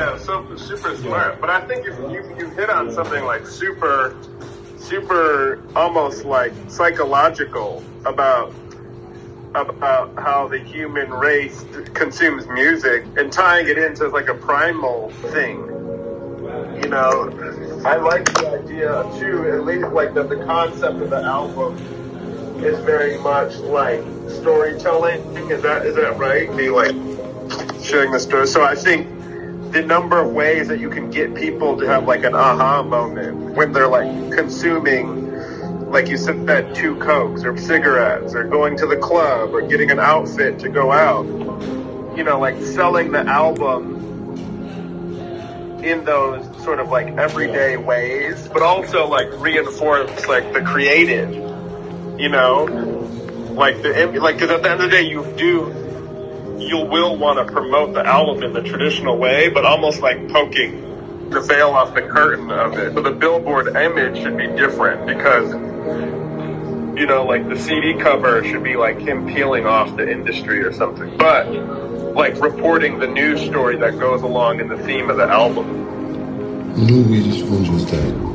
Yeah, so super smart. Yeah. But I think if you hit on something like super almost like psychological about how the human race consumes music and tying it into like a primal thing. You know, I like the idea too, at least like that the concept of the album is very much like storytelling. Is that right? Be like sharing the story. So I think the number of ways that you can get people to have like an aha moment when they're like consuming, like you said, 2 Cokes or cigarettes or going to the club or getting an outfit to go out, you know, like selling the album in those sort of like everyday ways, but also like reinforce like the creative, you know, like because at the end of the day you will want to promote the album in the traditional way, but almost like poking the veil off the curtain of it. So the billboard image should be different because, you know, like the CD cover should be like him peeling off the industry or something, but like reporting the news story that goes along in the theme of the album. Louis Funderstad.